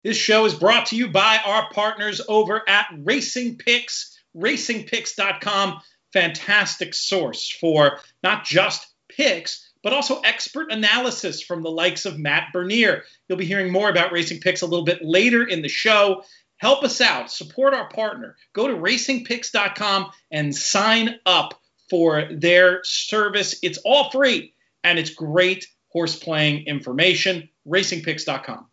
This show is brought to you by our partners over at Racing Picks, racingpicks.com. Fantastic source for not just picks, but also expert analysis from the likes of Matt Bernier. You'll be hearing more about Racing Picks a little bit later in the show. Help us out. Support our partner. Go to racingpicks.com and sign up for their service. It's all free, and it's great horse playing information. Racingpicks.com.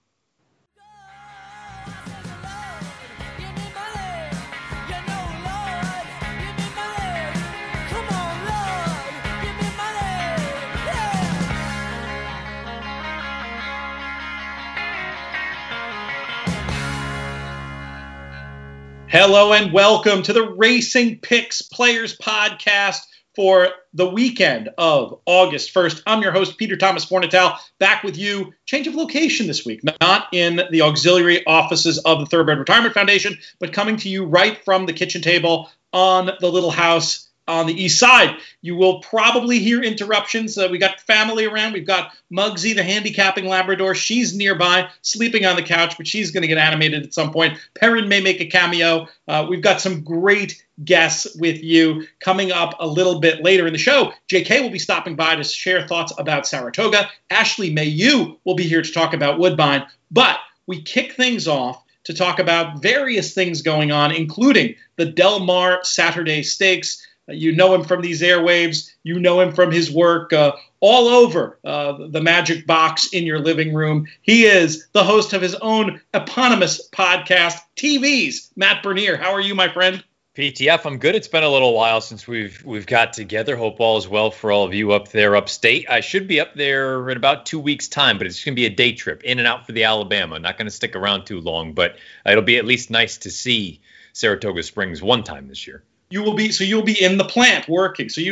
Hello and welcome to the Racing Picks Players Podcast for the weekend of August 1st. I'm your host, Peter Thomas Fornatale, back with you. Change of location this week, not in the auxiliary offices of the Thoroughbred Retirement Foundation, but coming to you right from the kitchen table on the little house on the east side. You will probably hear interruptions. We got family around. We've got Muggsy, the handicapping Labrador. She's nearby, sleeping on the couch, but she's going to get animated at some point. Perrin may make a cameo. We've got some great guests with you coming up a little bit later in the show. JK will be stopping by to share thoughts about Saratoga. Ashley Mayu will be here to talk about Woodbine. But we kick things off to talk about various things going on, including the Del Mar Saturday Stakes. You know him from these airwaves. You know him from his work all over the Magic Box in your living room. He is the host of his own eponymous podcast, TV's Matt Bernier. How are you, my friend? PTF, I'm good. It's been a little while since we've got together. Hope all is well for all of you up there upstate. I should be up there in about 2 weeks' time, but it's going to be a day trip in and out for the Alabama. Not going to stick around too long, but it'll be at least nice to see Saratoga Springs one time this year. You'll be in the plant working. So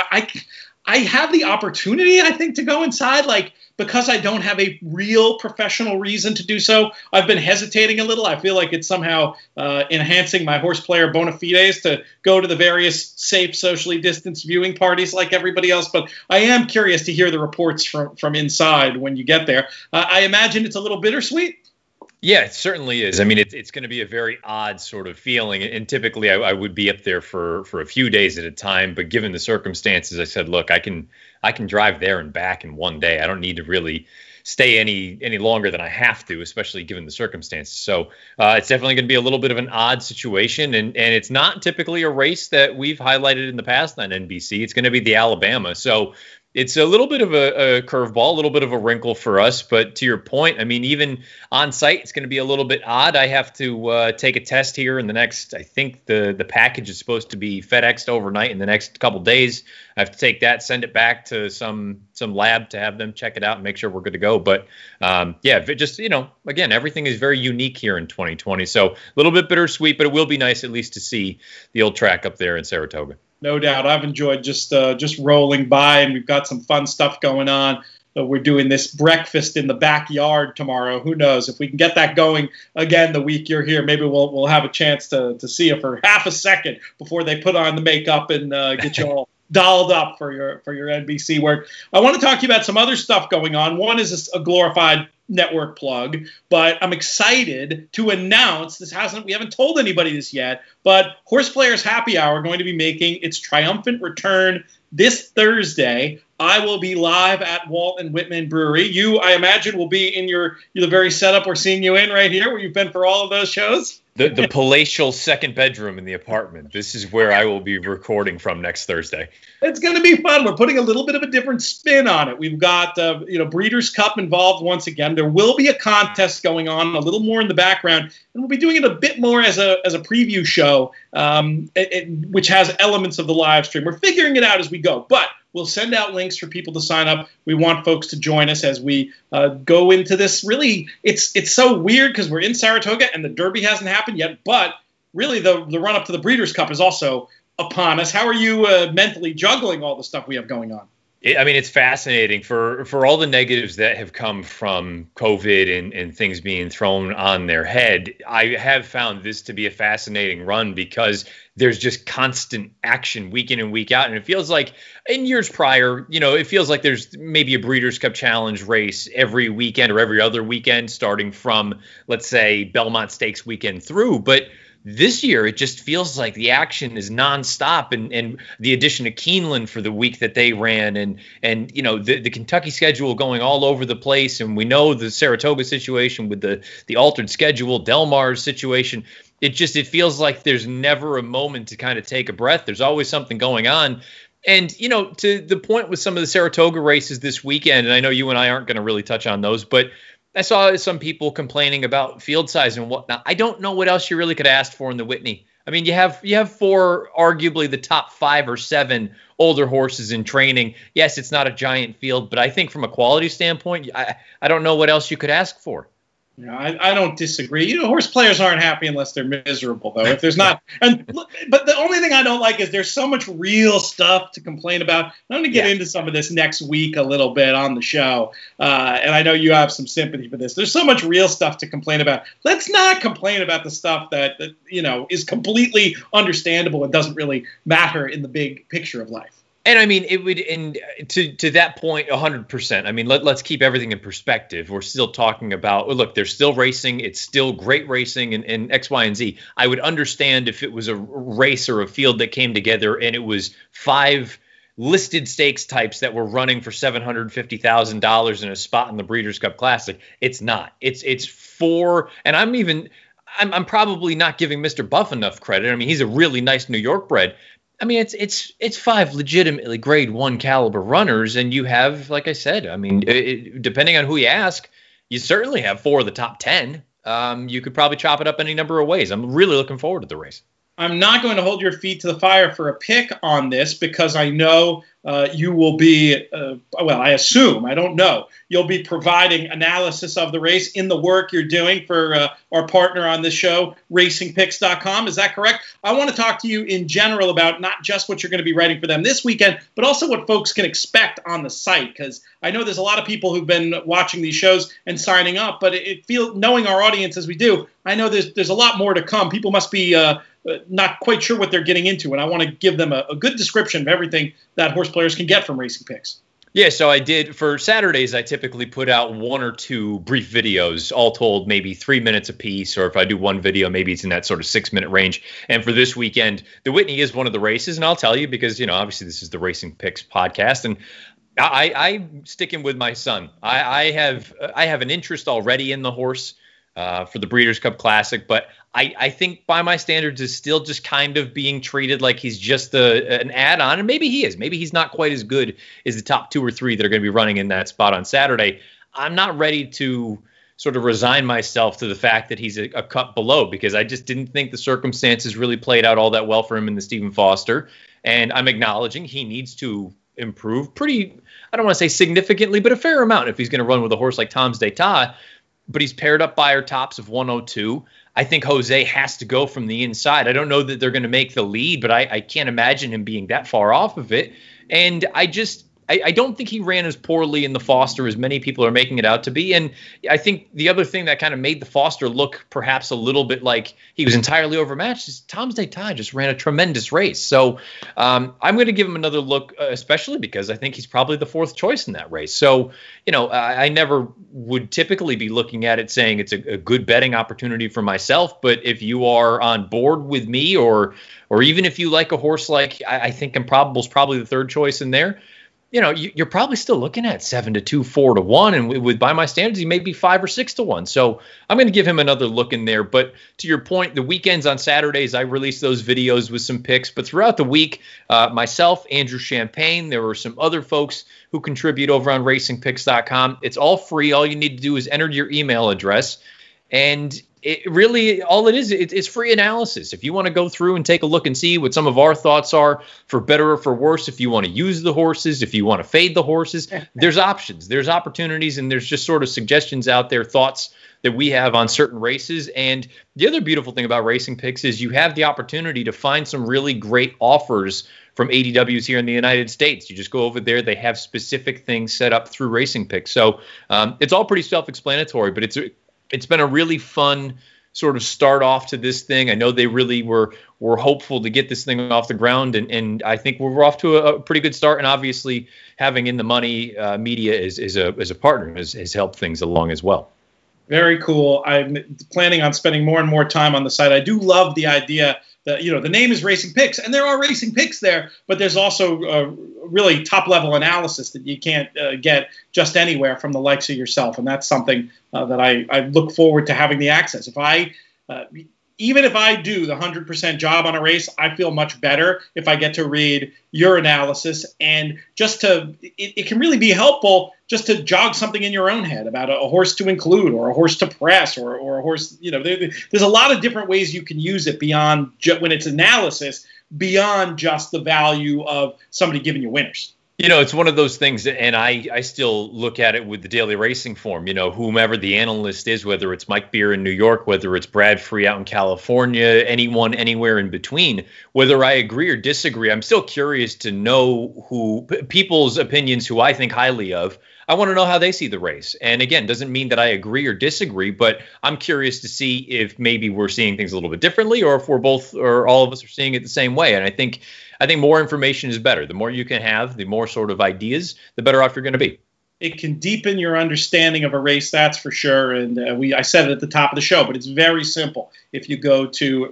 I have the opportunity, I think, to go inside, because I don't have a real professional reason to do so. I've been hesitating a little. I feel like it's somehow enhancing my horse player bona fides to go to the various safe, socially distanced viewing parties like everybody else. But I am curious to hear the reports from inside when you get there. I imagine it's a little bittersweet. Yeah, it certainly is. I mean, it's going to be a very odd sort of feeling. And typically I would be up there for a few days at a time. But given the circumstances, I said, look, I can drive there and back in one day. I don't need to really stay any longer than I have to, especially given the circumstances. So it's definitely going to be a little bit of an odd situation. And it's not typically a race that we've highlighted in the past on NBC. It's going to be the Alabama. So it's a little bit of a curveball, a little bit of a wrinkle for us. But to your point, I mean, even on site, it's going to be a little bit odd. I have to take a test here in the next, I think the package is supposed to be FedExed overnight in the next couple days. I have to take that, send it back to some lab to have them check it out and make sure we're good to go. But again, everything is very unique here in 2020. So a little bit bittersweet, but it will be nice at least to see the old track up there in Saratoga. No doubt. I've enjoyed just rolling by, and we've got some fun stuff going on. We're doing this breakfast in the backyard tomorrow. Who knows? If we can get that going again the week you're here, maybe we'll have a chance to see you for half a second before they put on the makeup and get you all dolled up for your NBC work. I want to talk to you about some other stuff going on. One is a glorified network plug, but I'm excited to announce we haven't told anybody this yet, but Horse Players Happy Hour going to be making its triumphant return this Thursday. I will be live at Walt and Whitman Brewery. You, I imagine, will be in the very setup we're seeing you in right here, where you've been for all of those shows. The palatial second bedroom in the apartment. This is where I will be recording from next Thursday. It's going to be fun. We're putting a little bit of a different spin on it. We've got Breeders' Cup involved once again. There will be a contest going on a little more in the background, and we'll be doing it a bit more as a preview show, which has elements of the live stream. We're figuring it out as we go, but we'll send out links for people to sign up. We want folks to join us as we go into this. Really, it's so weird because we're in Saratoga and the Derby hasn't happened yet, but really the run up to the Breeders' Cup is also upon us. How are you mentally juggling all the stuff we have going on? I mean, it's fascinating for all the negatives that have come from COVID and things being thrown on their head. I have found this to be a fascinating run because there's just constant action week in and week out. And it feels like in years prior, it feels like there's maybe a Breeders' Cup Challenge race every weekend or every other weekend, starting from, let's say, Belmont Stakes weekend through. But this year, it just feels like the action is nonstop, and the addition of Keeneland for the week that they ran, and the Kentucky schedule going all over the place, and we know the Saratoga situation with the altered schedule, Del Mar's situation. It feels like there's never a moment to kind of take a breath. There's always something going on. And, to the point with some of the Saratoga races this weekend, and I know you and I aren't going to really touch on those, but I saw some people complaining about field size and whatnot. I don't know what else you really could ask for in the Whitney. I mean, you have four, arguably the top 5 or 7 older horses in training. Yes, it's not a giant field, but I think from a quality standpoint, I don't know what else you could ask for. Yeah, I don't disagree. Horse players aren't happy unless they're miserable, though. If there's not, but the only thing I don't like is there's so much real stuff to complain about. I'm going to get into some of this next week a little bit on the show, and I know you have some sympathy for this. There's so much real stuff to complain about. Let's not complain about the stuff that is completely understandable and doesn't really matter in the big picture of life. And I mean, it would, and to that point, 100%. I mean, let's keep everything in perspective. We're still talking about, look, they're still racing. It's still great racing and X, Y, and Z. I would understand if it was a race or a field that came together and it was 5 listed stakes types that were running for $750,000 in a spot in the Breeders' Cup Classic. It's not. It's 4, and I'm probably not giving Mr. Buff enough credit. I mean, he's a really nice New York bred. I mean, it's 5 legitimately grade 1 caliber runners, and you have, like I said, I mean, depending on who you ask, you certainly have 4 of the top 10. You could probably chop it up any number of ways. I'm really looking forward to the race. I'm not going to hold your feet to the fire for a pick on this because I know you will be, I assume, I don't know, you'll be providing analysis of the race in the work you're doing for our partner on this show, racingpicks.com. Is that correct? I want to talk to you in general about not just what you're going to be writing for them this weekend, but also what folks can expect on the site, because I know there's a lot of people who've been watching these shows and signing up, but knowing our audience as we do, I know there's a lot more to come. People must be not quite sure what they're getting into, and I want to give them a good description of everything that horse players can get from Racing Picks. Yeah, so I did, for Saturdays, I typically put out 1 or 2 brief videos, all told maybe 3 minutes a piece, or if I do one video, maybe it's in that sort of 6-minute range. And for this weekend, the Whitney is one of the races, and I'll tell you because, obviously this is the Racing Picks podcast, and I'm sticking with my son. I have an interest already in the horse for the Breeders' Cup Classic, but I think by my standards is still just kind of being treated like he's just an add-on, and maybe he is. Maybe he's not quite as good as the top 2 or 3 that are going to be running in that spot on Saturday. I'm not ready to sort of resign myself to the fact that he's a cut below, because I just didn't think the circumstances really played out all that well for him in the Stephen Foster, and I'm acknowledging he needs to improve pretty, I don't want to say significantly, but a fair amount if he's going to run with a horse like Tom's d'Etat. But he's paired up by our tops of 102. I think Jose has to go from the inside. I don't know that they're going to make the lead, but I can't imagine him being that far off of it. And I don't think he ran as poorly in the Foster as many people are making it out to be. And I think the other thing that kind of made the Foster look perhaps a little bit like he was entirely overmatched is Tom's d'Etat just ran a tremendous race. So I'm going to give him another look, especially because I think he's probably the 4th choice in that race. So, I never would typically be looking at it saying it's a good betting opportunity for myself. But if you are on board with me, or even if you like a horse like I think Improbable is probably the 3rd choice in there, you're probably still looking at 7-2, 4-1, and with by my standards, he may be 5 or 6-1. So I'm going to give him another look in there. But to your point, the weekends on Saturdays, I release those videos with some picks. But throughout the week, myself, Andrew Champagne, there were some other folks who contribute over on RacingPicks.com. It's all free. All you need to do is enter your email address, and it really, all it is, it's free analysis. If you want to go through and take a look and see what some of our thoughts are, for better or for worse, if you want to use the horses, if you want to fade the horses, there's options, there's opportunities, and there's just sort of suggestions out there, thoughts that we have on certain races. And the other beautiful thing about Racing Picks is you have the opportunity to find some really great offers from ADWs here in the United States. You just go over there. They have specific things set up through Racing Picks. So it's all pretty self-explanatory, but it's been a really fun sort of start off to this thing. I know they really were hopeful to get this thing off the ground, and I think we're off to a pretty good start. And obviously, having In the Money media as a partner has helped things along as well. Very cool. I'm planning on spending more and more time on the site. I do love the idea that, the name is Racing Picks, and there are racing picks there, but there's also really top-level analysis that you can't get just anywhere from the likes of yourself, and that's something that I look forward to having the access. Even if I do the 100% job on a race, I feel much better if I get to read your analysis, and it can really be helpful just to jog something in your own head about a horse to include or a horse to press or a horse. There's a lot of different ways you can use it beyond when it's analysis, beyond just the value of somebody giving you winners. It's one of those things, and I still look at it with the Daily Racing Form. Whomever the analyst is, whether it's Mike Beer in New York, whether it's Brad Free out in California, anyone anywhere in between, whether I agree or disagree, I'm still curious to know people's opinions who I think highly of. I want to know how they see the race. And again, doesn't mean that I agree or disagree, but I'm curious to see if maybe we're seeing things a little bit differently, or if we're both or all of us are seeing it the same way. And I think more information is better. The more you can have, the more sort of ideas, the better off you're going to be. It can deepen your understanding of a race, that's for sure. And I said it at the top of the show, but it's very simple. If you go to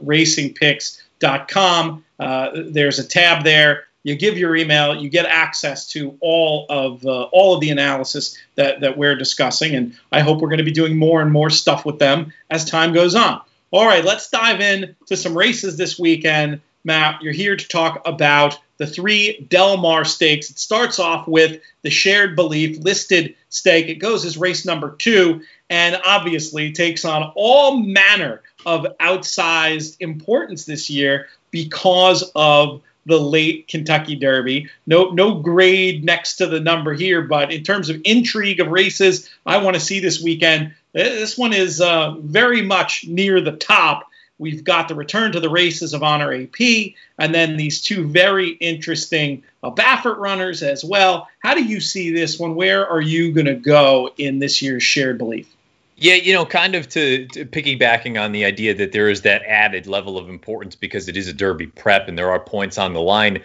racingpicks.com, there's a tab there. You give your email, you get access to all of the analysis that we're discussing, and I hope we're going to be doing more and more stuff with them as time goes on. All right, let's dive in to some races this weekend. Matt, you're here to talk about the 3 Del Mar Stakes. It starts off with the Shared Belief listed stake. It goes as race number 2, and obviously takes on all manner of outsized importance this year because of the late Kentucky Derby. No grade next to the number here, but in terms of intrigue of races I want to see this weekend, this one is very much near the top. We've got the return to the races of Honor AP, and then these 2 very interesting Baffert runners as well. How do you see this one? Where are you going to go in this year's Shared Belief? Yeah, kind of to piggybacking on the idea that there is that added level of importance because it is a Derby prep and there are points on the line.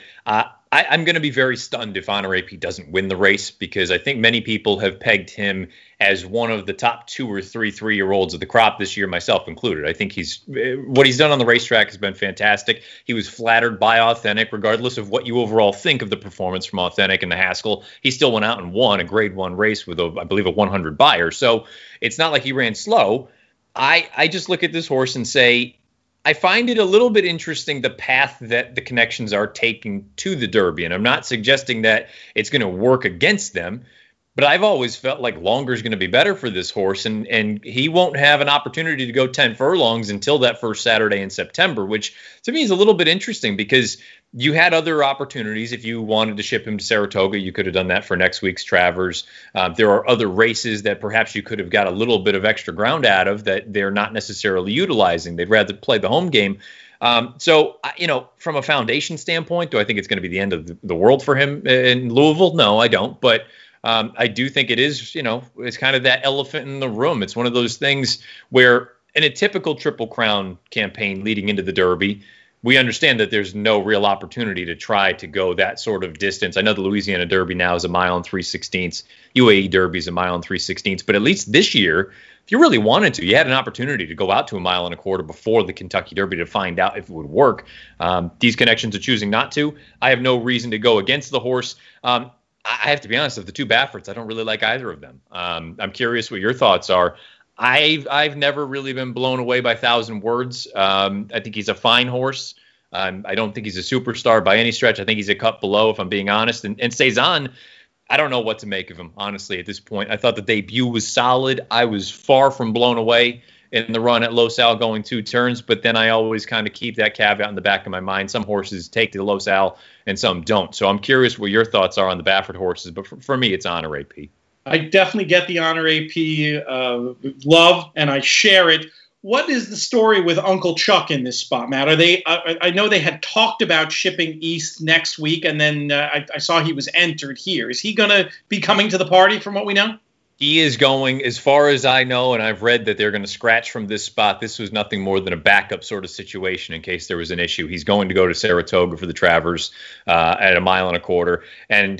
I'm going to be very stunned if Honor AP doesn't win the race, because I think many people have pegged him as one of the top 2 or 3 3-year-olds of the crop this year, myself included. I think what he's done on the racetrack has been fantastic. He was flattered by Authentic, regardless of what you overall think of the performance from Authentic and the Haskell. He still went out and won a Grade 1 race with, I believe, a 100 buyer. So it's not like he ran slow. I just look at this horse and say, I find it a little bit interesting, the path that the connections are taking to the Derby. And I'm not suggesting that it's going to work against them, but I've always felt like longer is going to be better for this horse. And he won't have an opportunity to go 10 furlongs until that first Saturday in September, which to me is a little bit interesting because you had other opportunities. If you wanted to ship him to Saratoga, you could have done that for next week's Travers. There are other races that perhaps you could have got a little bit of extra ground out of that they're not necessarily utilizing. They'd rather play the home game. So, from a foundation standpoint, do I think it's going to be the end of the world for him in Louisville? No, I don't. But I do think it is, it's kind of that elephant in the room. It's one of those things where in a typical Triple Crown campaign leading into the Derby, we understand that there's no real opportunity to try to go that sort of distance. I know the Louisiana Derby now is 1 mile and 3/16. UAE Derby is 1 mile and 3/16. But at least this year, if you really wanted to, you had an opportunity to go out to 1.25 miles before the Kentucky Derby to find out if it would work. These connections are choosing not to. I have no reason to go against the horse. I have to be honest, of the 2 Bafferts, I don't really like either of them. I'm curious what your thoughts are. I've never really been blown away by Thousand Words. I think he's a fine horse. I don't think he's a superstar by any stretch. I think he's a cut below, if I'm being honest. And Cezanne, I don't know what to make of him, honestly, at this point. I thought the debut was solid. I was far from blown away in the run at Los Al going 2 turns, but then I always kind of keep that caveat in the back of my mind. Some horses take the Los Al and some don't. So I'm curious what your thoughts are on the Baffert horses, but for me, it's Honor AP. I definitely get the Honor AP love, and I share it what is the story with Uncle Chuck in this spot, Matt? Are they? I know they had talked about shipping east next week, and then I saw he was entered here. Is he going to be coming to the party, from what we know? He is going, as far as I know, and I've read that they're going to scratch from this spot. This was nothing more than a backup sort of situation in case there was an issue. He's going to go to Saratoga for the Travers at 1.25 miles. And,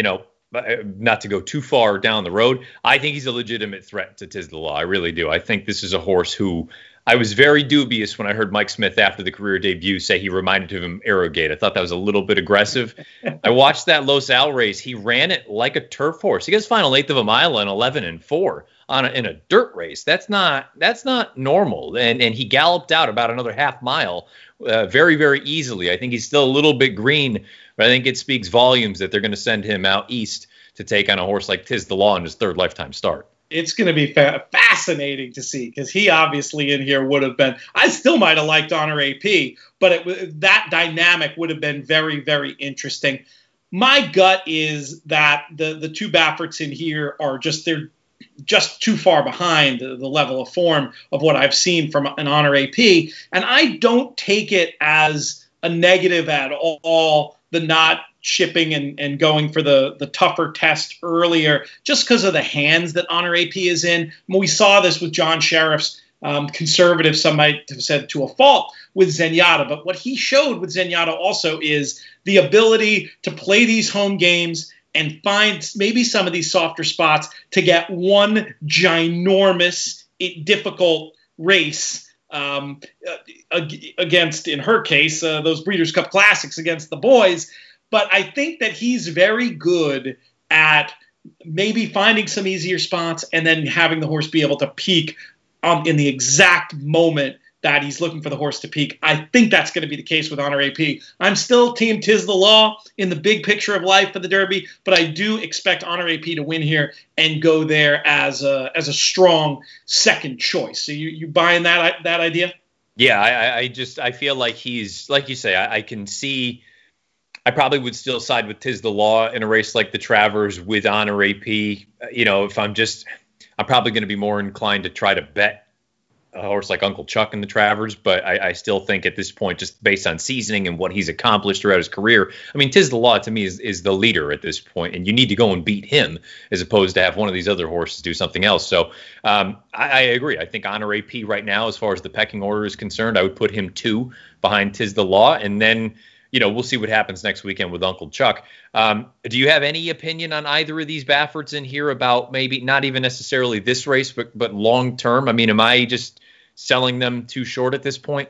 not to go too far down the road, I think he's a legitimate threat to Tiz the Law. I really do. I think this is a horse who I was very dubious when I heard Mike Smith after the career debut say he reminded him of Arrogate. I thought that was a little bit aggressive. I watched that Los Al race. He ran it like a turf horse. He got his final 1/8 of a mile in 11-4 in a dirt race. That's not normal. And he galloped out about another 1/2 mile very, very easily. I think he's still a little bit green, but I think it speaks volumes that they're going to send him out east to take on a horse like Tiz the Law in his third lifetime start. It's going to be fascinating to see, because he obviously in here would have been, I still might have liked Honor AP, but that dynamic would have been very, very interesting. My gut is that the two Bafferts in here are they're just too far behind the level of form of what I've seen from an Honor AP. And I don't take it as a negative at all, the not shipping and going for the tougher test earlier, just because of the hands that Honor AP is in. We saw this with John Sheriff's conservative, some might have said to a fault, with Zenyatta. But what he showed with Zenyatta also is the ability to play these home games and find maybe some of these softer spots to get one ginormous, difficult race against, in her case, those Breeders' Cup Classics against the boys. But I think that he's very good at maybe finding some easier spots and then having the horse be able to peak in the exact moment that he's looking for the horse to peak. I think that's going to be the case with Honor AP. I'm still team Tiz the Law in the big picture of life for the Derby, but I do expect Honor AP to win here and go there as a strong second choice. So you buying that idea? Yeah, I feel like he's, like you say, I can see. I probably would still side with Tiz the Law in a race like the Travers with Honor AP. If I'm probably going to be more inclined to try to bet a horse like Uncle Chuck in the Travers, but I still think at this point, just based on seasoning and what he's accomplished throughout his career, I mean, Tiz the Law to me is the leader at this point, and you need to go and beat him as opposed to have one of these other horses do something else. So I agree. I think Honor AP right now, as far as the pecking order is concerned, I would put him 2 behind Tiz the Law, and then we'll see what happens next weekend with Uncle Chuck. Do you have any opinion on either of these Bafferts in here about maybe not even necessarily this race, but long term? I mean, am I just selling them too short at this point?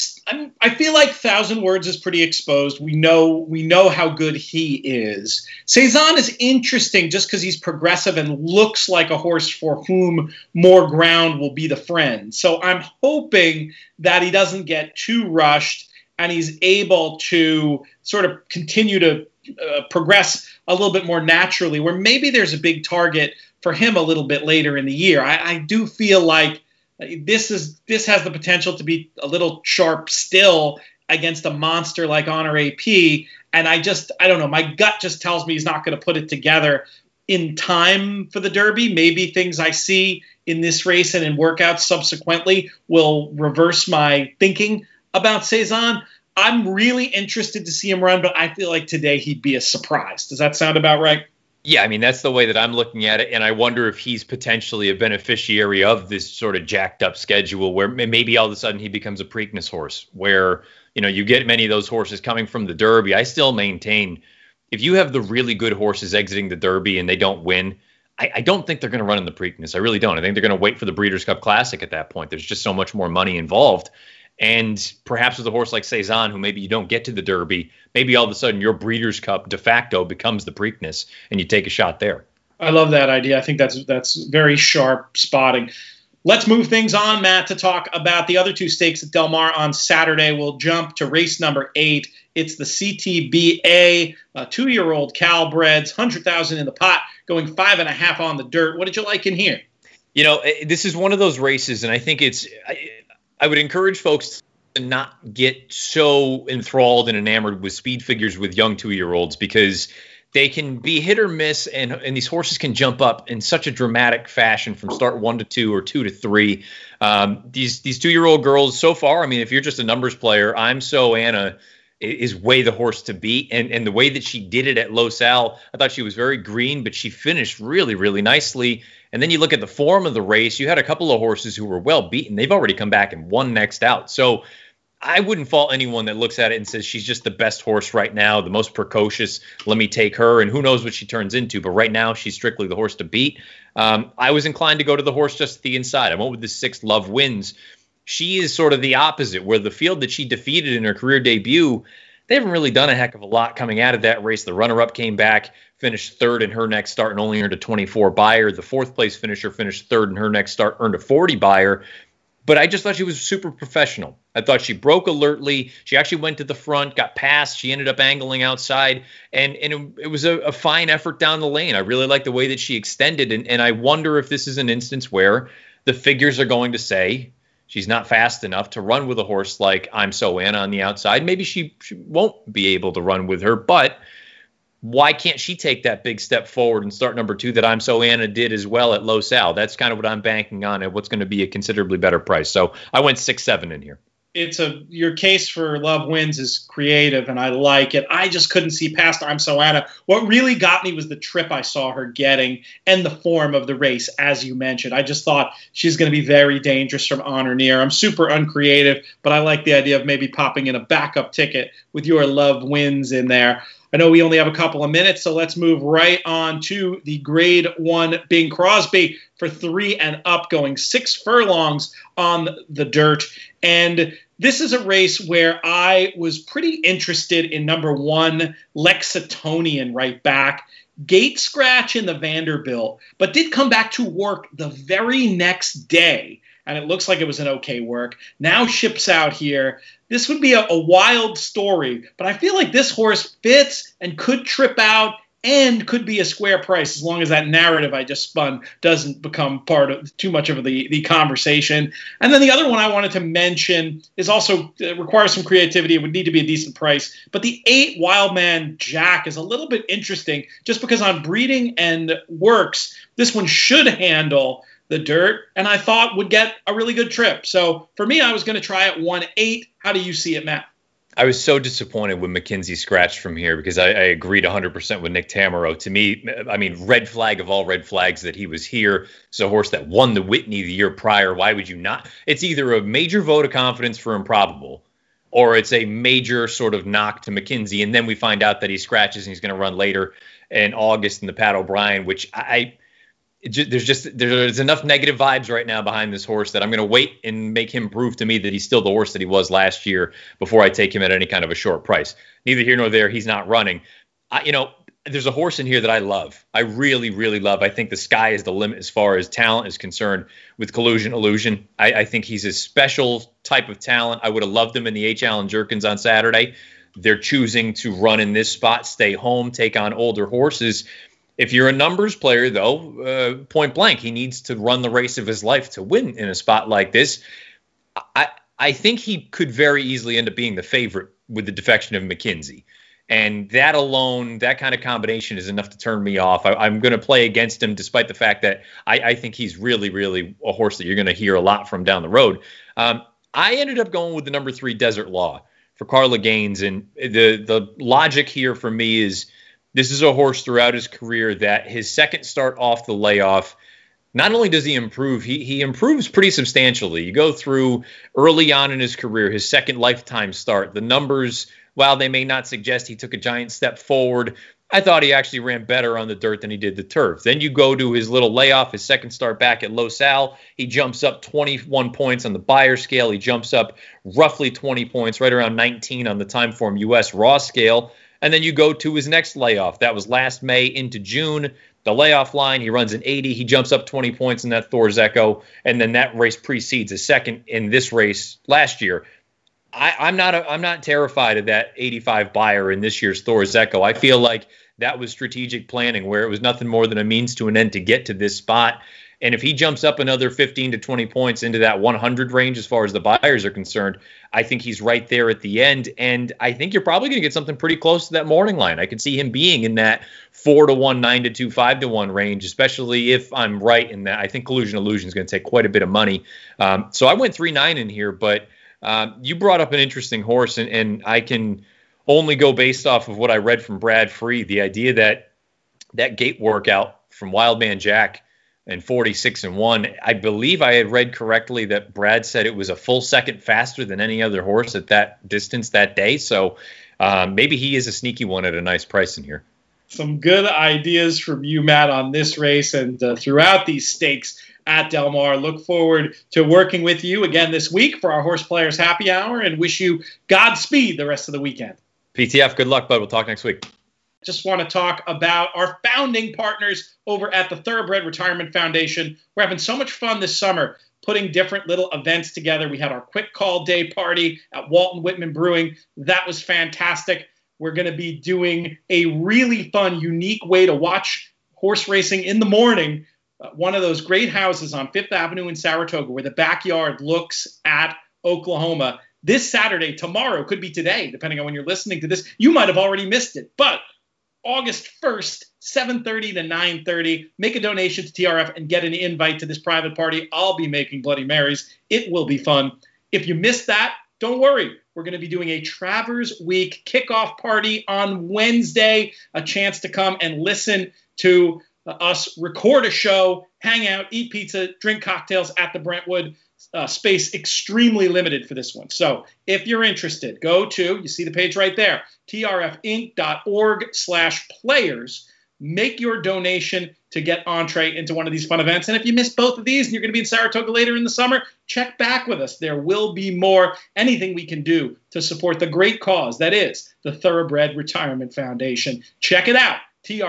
I feel like 1,000 Words is pretty exposed. We know how good he is. Cezanne is interesting just because he's progressive and looks like a horse for whom more ground will be the friend. So I'm hoping that he doesn't get too rushed and he's able to sort of continue to progress a little bit more naturally, where maybe there's a big target for him a little bit later in the year. I do feel like this has the potential to be a little sharp still against a monster like Honor AP. And I don't know. My gut just tells me he's not going to put it together in time for the Derby. Maybe things I see in this race and in workouts subsequently will reverse my thinking about Cezanne. I'm really interested to see him run, but I feel like today he'd be a surprise. Does that sound about right? Yeah, I mean, that's the way that I'm looking at it, and I wonder if he's potentially a beneficiary of this sort of jacked up schedule where maybe all of a sudden he becomes a Preakness horse, where, you get many of those horses coming from the Derby. I still maintain if you have the really good horses exiting the Derby and they don't win, I don't think they're going to run in the Preakness. I really don't. I think they're going to wait for the Breeders' Cup Classic at that point. There's just so much more money involved. And perhaps with a horse like Cezanne, who maybe you don't get to the Derby, maybe all of a sudden your Breeders' Cup de facto becomes the Preakness, and you take a shot there. I love that idea. I think that's very sharp spotting. Let's move things on, Matt, to talk about the other 2 stakes at Del Mar on Saturday. We'll jump to race number 8. It's the CTBA, 2-year-old Calbreds, 100,000 in the pot, going 5.5 on the dirt. What did you like in here? This is one of those races, and I think I would encourage folks to not get so enthralled and enamored with speed figures with young 2-year-olds, because they can be hit or miss, and these horses can jump up in such a dramatic fashion from start 1 to 2 or 2 to 3. These 2-year-old girls so far, I mean, if you're just a numbers player, I'm So Anna is way the horse to beat. And the way that she did it at Los Al, I thought she was very green, but she finished really, really nicely. And then you look at the form of the race, you had a couple of horses who were well beaten. They've already come back and won next out. So I wouldn't fault anyone that looks at it and says she's just the best horse right now, the most precocious. Let me take her, and who knows what she turns into. But right now, she's strictly the horse to beat. I was inclined to go to the horse just at the inside. I went with the 6 Love Wins. She is sort of the opposite, where the field that she defeated in her career debut, they haven't really done a heck of a lot coming out of that race. The runner-up came back, finished 3rd in her next start and only earned a 24 buyer. The 4th place finisher finished 3rd in her next start, earned a 40 buyer. But I just thought she was super professional. I thought she broke alertly. She actually went to the front, got past. She ended up angling outside. And it was a fine effort down the lane. I really like the way that she extended. And I wonder if this is an instance where the figures are going to say she's not fast enough to run with a horse like I'm So Anna on the outside. Maybe she won't be able to run with her, but why can't she take that big step forward and start number 2 that I'm So Anna did as well at Los Al? That's kind of what I'm banking on and what's going to be a considerably better price. So I went 6-7 in here. Your case for Love Wins is creative, and I like it. I just couldn't see past I'm So Anna. What really got me was the trip I saw her getting and the form of the race, as you mentioned. I just thought she's going to be very dangerous from on or near. I'm super uncreative, but I like the idea of maybe popping in a backup ticket with your Love Wins in there. I know we only have a couple of minutes, so let's move right on to the Grade 1 Bing Crosby for 3 and up, going 6 furlongs on the dirt. And this is a race where I was pretty interested in number 1, Lexitonian, right back. Gate scratch in the Vanderbilt, but did come back to work the very next day. And it looks like it was an okay work. Now ships out here. This would be a wild story, but I feel like this horse fits and could trip out and could be a square price as long as that narrative I just spun doesn't become part of too much of the conversation. And then the other one I wanted to mention is also requires some creativity. It would need to be a decent price. But the 8 Wildman Jack is a little bit interesting just because on breeding and works, this one should handle the dirt, and I thought would get a really good trip. So for me, I was going to try it 1-8. How do you see it, Matt? I was so disappointed when McKenzie scratched from here because I agreed 100% with Nick Tamero. To me, I mean, red flag of all red flags that he was here. It's a horse that won the Whitney the year prior. Why would you not? It's either a major vote of confidence for Improbable or it's a major sort of knock to McKenzie. And then we find out that he scratches and he's going to run later in August in the Pat O'Brien, which there's enough negative vibes right now behind this horse that I'm going to wait and make him prove to me that he's still the horse that he was last year before I take him at any kind of a short price. Neither here nor there. He's not running. There's a horse in here that I love. I really, really love. I think the sky is the limit as far as talent is concerned with Collusion Illusion. I think he's a special type of talent. I would have loved him in the H. Allen Jerkins on Saturday. They're choosing to run in this spot, stay home, take on older horses. If you're a numbers player, though, point blank, he needs to run the race of his life to win in a spot like this. I think he could very easily end up being the favorite with the defection of McKenzie. And that alone, that kind of combination is enough to turn me off. I'm going to play against him despite the fact that I think he's really, really a horse that you're going to hear a lot from down the road. I ended up going with the number 3 Desert Law for Carla Gaines. And the logic here for me is this is a horse throughout his career that his second start off the layoff, not only does he improve, he improves pretty substantially. You go through early on in his career, his second lifetime start, the numbers, while they may not suggest he took a giant step forward, I thought he actually ran better on the dirt than he did the turf. Then you go to his little layoff, his second start back at Los Al. He jumps up 21 points on the buyer scale. He jumps up roughly 20 points, right around 19 on the Timeform US raw scale. And then you go to his next layoff. That was last May into June. The layoff line, he runs an 80. He jumps up 20 points in that Thor's Echo. And then that race precedes a second in this race last year. I'm not terrified of that 85 buyer in this year's Thor's Echo. I feel like that was strategic planning where it was nothing more than a means to an end to get to this spot. And if he jumps up another 15 to 20 points into that 100 range as far as the buyers are concerned, I think he's right there at the end. And I think you're probably going to get something pretty close to that morning line. I could see him being in that 4-1, 9-2, 5-1 range, especially if I'm right in that. I think Collusion Illusion is going to take quite a bit of money. So I went 3-9 in here, but you brought up an interesting horse, and I can only go based off of what I read from Brad Free. The idea that gate workout from Wildman Jack and 46-1, I believe I had read correctly that Brad said it was a full second faster than any other horse at that distance that day. So maybe he is a sneaky one at a nice price in here. Some good ideas from you, Matt, on this race and throughout these stakes at Del Mar. Look forward to working with you again this week for our Horse Players Happy Hour and wish you Godspeed the rest of the weekend. PTF, good luck, bud. We'll talk next week. Just want to talk about our founding partners over at the Thoroughbred Retirement Foundation. We're having so much fun this summer putting different little events together. We had our quick call day party at Walton Whitman Brewing. That was fantastic. We're going to be doing a really fun, unique way to watch horse racing in the morning. One of those great houses on Fifth Avenue in Saratoga where the backyard looks at Oklahoma. This Saturday, tomorrow, could be today, depending on when you're listening to this. You might have already missed it, but August 1st, 7:30 to 9:30. Make a donation to TRF and get an invite to this private party. I'll be making Bloody Marys. It will be fun. If you missed that, don't worry. We're going to be doing a Travers Week kickoff party on Wednesday. A chance to come and listen to us record a show, hang out, eat pizza, drink cocktails at the Brentwood. Space extremely limited for this one. So if you're interested, go to, you see the page right there, trfinc.org/players. Make your donation to get entree into one of these fun events. And if you missed both of these and you're going to be in Saratoga later in the summer, check back with us. There will be more. Anything we can do to support the great cause that is the Thoroughbred Retirement Foundation. Check it out,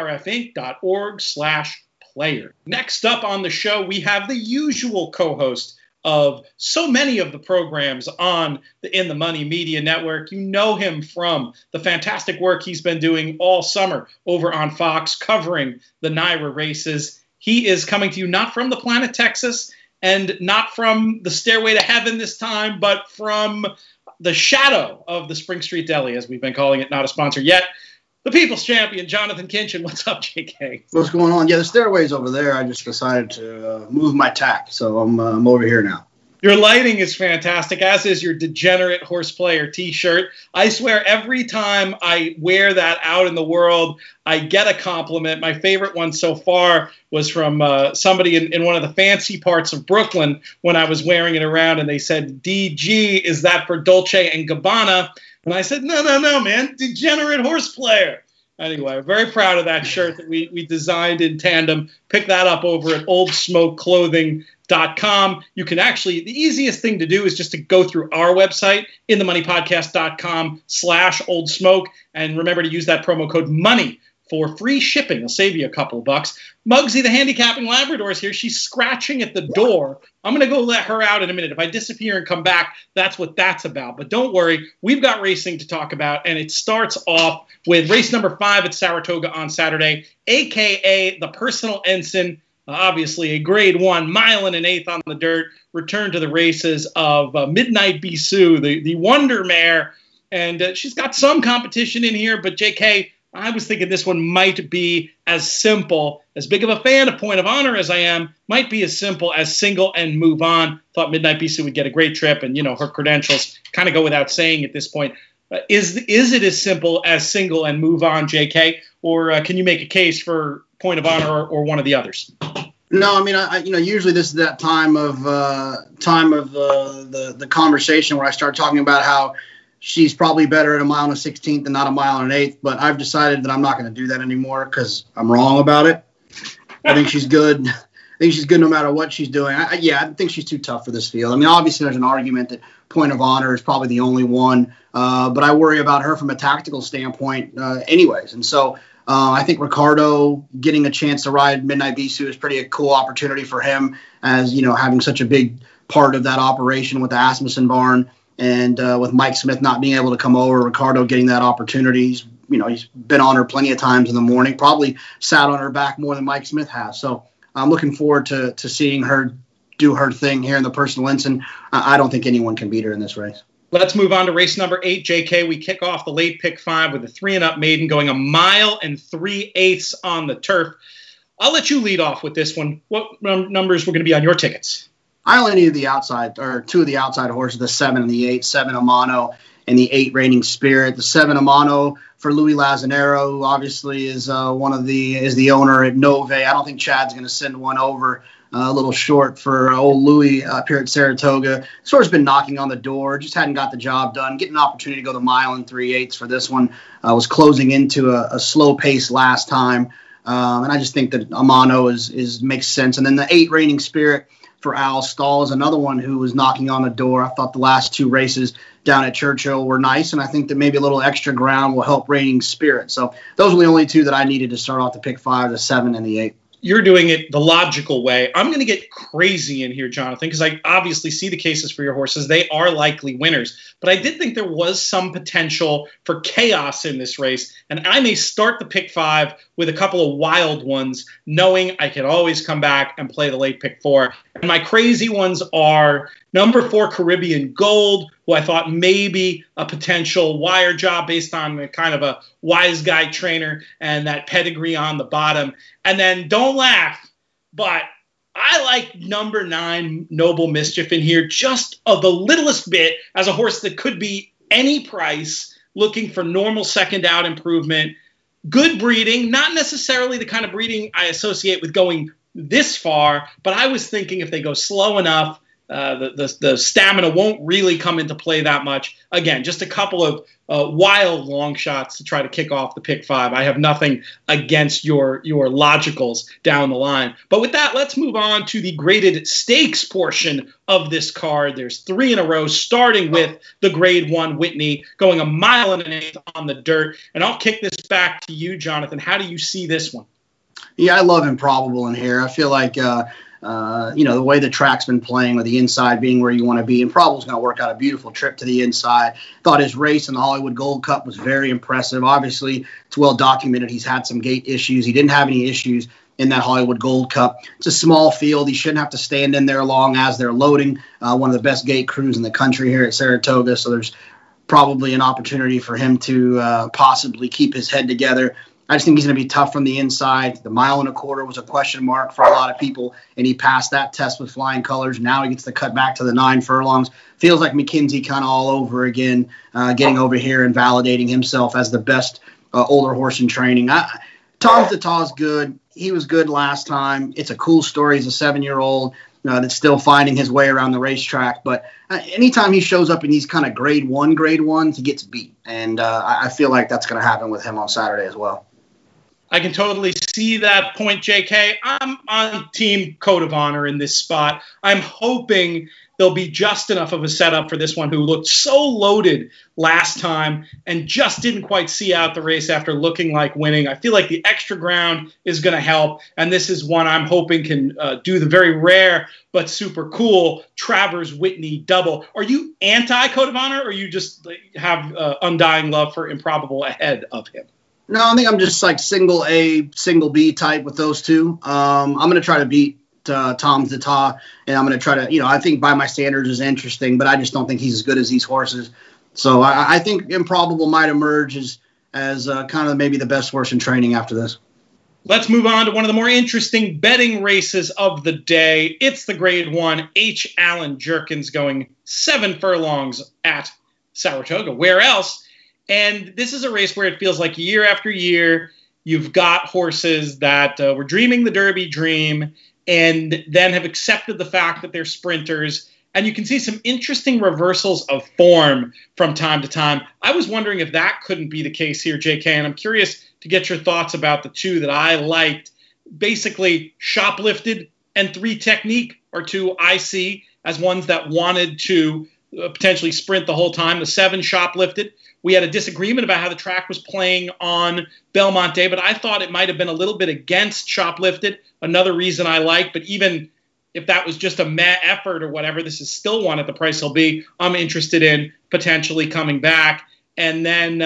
trfinc.org/player. Next up on the show, we have the usual co-host of so many of the programs on the In the Money Media Network. You know him from the fantastic work he's been doing all summer over on Fox covering the NYRA races. He is coming to you not from the planet Texas and not from the Stairway to Heaven this time, but from the shadow of the Spring Street Deli, as we've been calling it, not a sponsor yet. The People's Champion, Jonathan Kinchin. What's up, JK? What's going on? Yeah, the stairway's over there. I just decided to move my tack, so I'm over here now. Your lighting is fantastic, as is your Degenerate Horse Player T-shirt. I swear every time I wear that out in the world, I get a compliment. My favorite one so far was from somebody in one of the fancy parts of Brooklyn when I was wearing it around, and they said, DG, is that for Dolce & Gabbana? And I said, no, man, Degenerate Horse Player. Anyway, very proud of that shirt that we designed in tandem. Pick that up over at oldsmokeclothing.com. You can actually, the easiest thing to do is just to go through our website, inthemoneypodcast.com/oldsmoke. And remember to use that promo code MONEY for free shipping. It'll save you a couple bucks. Muggsy, the handicapping Labrador, is here. She's scratching at the door. I'm going to go let her out in a minute. If I disappear and come back, that's what that's about. But don't worry, we've got racing to talk about, and it starts off with race number 5 at Saratoga on Saturday, a.k.a. the Personal Ensign, obviously a Grade 1, mile and an eighth on the dirt, return to the races of Midnight Bisou, the Wonder Mare. And she's got some competition in here, but JK, I was thinking this one might be as simple, as big of a fan of Point of Honor as I am, might be as simple as Single and Move On. Thought Midnight Bisou would get a great trip, and, you know, her credentials kind of go without saying at this point. Is it as simple as Single and Move On, JK, or can you make a case for Point of Honor or one of the others? No, I mean, usually this is that time of the conversation where I start talking about how she's probably better at a mile and a 16th and not a mile and an eighth, but I've decided that I'm not going to do that anymore because I'm wrong about it. I think she's good. I think she's good no matter what she's doing. I think she's too tough for this field. I mean, obviously there's an argument that Point of Honor is probably the only one, but I worry about her from a tactical standpoint anyways. And so I think Ricardo getting a chance to ride Midnight Bisou is pretty a cool opportunity for him, as, you know, having such a big part of that operation with the Asmussen barn. And with Mike Smith not being able to come over, Ricardo getting that opportunity, he's been on her plenty of times in the morning, probably sat on her back more than Mike Smith has. So I'm looking forward to seeing her do her thing here in the personal ensign. I don't think anyone can beat her in this race. Let's move on to race number 8, JK. We kick off the late pick 5 with a 3-and-up maiden going 1 mile and 3/8 on the turf. I'll let you lead off with this one. What numbers were going to be on your tickets? I only needed the outside, or 2 of the outside horses, the 7 and the 8, 7 Amano and the 8 Reigning Spirit. The 7 Amano for Louis Lazanero, who obviously is the owner at Nove. I don't think Chad's going to send one over. A little short for old Louis up here at Saratoga. This horse has been knocking on the door, just hadn't got the job done. Getting an opportunity to go the 1 mile and 3/8 for this one. Was closing into a slow pace last time. And I just think that Amano makes sense. And then the 8 Reigning Spirit for Al Stahl is another one who was knocking on the door. I thought the last 2 races down at Churchill were nice, and I think that maybe a little extra ground will help Reigning Spirit. So those were the only 2 that I needed to start off the pick 5, the 7 and the 8. You're doing it the logical way. I'm going to get crazy in here, Jonathan, because I obviously see the cases for your horses. They are likely winners. But I did think there was some potential for chaos in this race. And I may start the pick 5 with a couple of wild ones, knowing I can always come back and play the late pick 4. And my crazy ones are number 4, Caribbean Gold, who I thought maybe a potential wire job based on kind of a wise guy trainer and that pedigree on the bottom. And then don't laugh, but I like number 9, Noble Mischief in here just the littlest bit as a horse that could be any price, looking for normal second out improvement. Good breeding, not necessarily the kind of breeding I associate with going this far, but I was thinking if they go slow enough, the stamina won't really come into play that much. Again, just a couple of wild long shots to try to kick off the pick 5. I have nothing against your logicals down the line. But with that, let's move on to the graded stakes portion of this card. There's 3 in a row, starting with the grade 1 Whitney, going 1 mile and 1/8 on the dirt. And I'll kick this back to you, Jonathan. How do you see this one? Yeah, I love Improbable in here. I feel like the way the track's been playing with the inside being where you want to be, Improbable's going to work out a beautiful trip to the inside. Thought his race in the Hollywood Gold Cup was very impressive. Obviously, it's well documented. He's had some gate issues. He didn't have any issues in that Hollywood Gold Cup. It's a small field. He shouldn't have to stand in there long as they're loading. One of the best gate crews in the country here at Saratoga. So there's probably an opportunity for him to possibly keep his head together. I just think he's going to be tough from the inside. The 1.25 miles was a question mark for a lot of people, and he passed that test with flying colors. Now he gets to cut back to the 9 furlongs. Feels like McKenzie kind of all over again, getting over here and validating himself as the best older horse in training. Tom Tataw's good. He was good last time. It's a cool story. He's a 7-year-old that's still finding his way around the racetrack. But anytime he shows up in these kind of grade 1s, he gets beat. And I feel like that's going to happen with him on Saturday as well. I can totally see that point, JK. I'm on Team Code of Honor in this spot. I'm hoping there'll be just enough of a setup for this one who looked so loaded last time and just didn't quite see out the race after looking like winning. I feel like the extra ground is going to help, and this is one I'm hoping can do the very rare but super cool Travers Whitney double. Are you anti-Code of Honor, or you just have undying love for Improbable ahead of him? No, I think I'm just like single A, single B type with those 2. I'm going to try to beat Tom Zata, and I'm going to try to, I think by my standards is interesting, but I just don't think he's as good as these horses. So I think Improbable might emerge as kind of maybe the best horse in training after this. Let's move on to one of the more interesting betting races of the day. It's the grade 1 H. Allen Jerkins going 7 furlongs at Saratoga. Where else? And this is a race where it feels like year after year, you've got horses that were dreaming the Derby dream and then have accepted the fact that they're sprinters. And you can see some interesting reversals of form from time to time. I was wondering if that couldn't be the case here, JK, and I'm curious to get your thoughts about the 2 that I liked. Basically, Shoplifted and 3 Technique are 2 I see as ones that wanted to potentially sprint the whole time. The 7 Shoplifted. We had a disagreement about how the track was playing on Belmont Day, but I thought it might have been a little bit against Shoplifted, another reason I like. But even if that was just a meh effort or whatever, this is still one at the price he'll be. I'm interested in potentially coming back. And then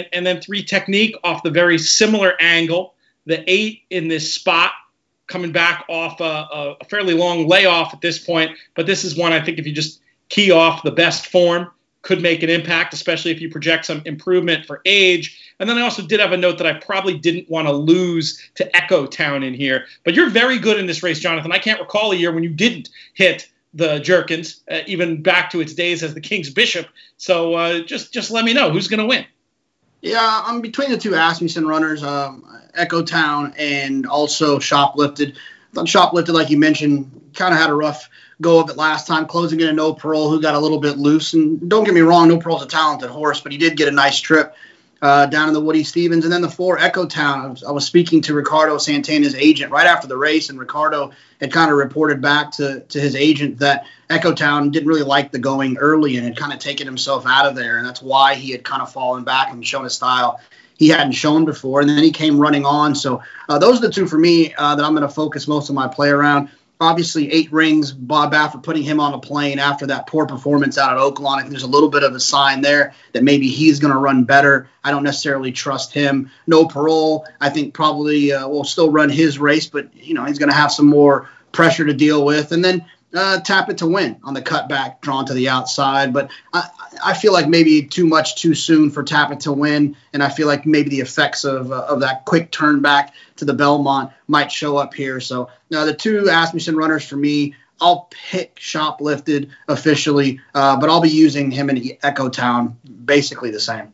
3 Technique off the very similar angle. The 8 in this spot coming back off a fairly long layoff at this point. But this is one I think if you just key off the best form, could make an impact, especially if you project some improvement for age. And then I also did have a note that I probably didn't want to lose to Echo Town in here. But you're very good in this race, Jonathan. I can't recall a year when you didn't hit the Jerkins, even back to its days as the King's Bishop. So just let me know who's going to win. Yeah, I'm between the 2 Asmussen runners, Echo Town and also Shoplifted. I thought Shoplifted, like you mentioned, kind of had a rough go of it last time, closing in a No Parole, who got a little bit loose. And don't get me wrong, No Parole's a talented horse, but he did get a nice trip down in the Woody Stevens. And then the 4 Echo Town, I was speaking to Ricardo Santana's agent right after the race, and Ricardo had kind of reported back to his agent that Echo Town didn't really like the going early and had kind of taken himself out of there. And that's why he had kind of fallen back and shown a style he hadn't shown before. And then he came running on. So those are the 2 for me that I'm going to focus most of my play around. Obviously, 8 Rings, Bob Baffert putting him on a plane after that poor performance out at Oaklawn. I think there's a little bit of a sign there that maybe he's going to run better. I don't necessarily trust him. No Parole, I think probably will still run his race, but he's going to have some more pressure to deal with. And then Tap It to Win on the cutback, drawn to the outside. But I feel like maybe too much too soon for Tap It to Win, and I feel like maybe the effects of that quick turn back to the Belmont might show up here. So now the 2 Asmussen runners for me, I'll pick Shoplifted officially, but I'll be using him in Echo Town basically the same.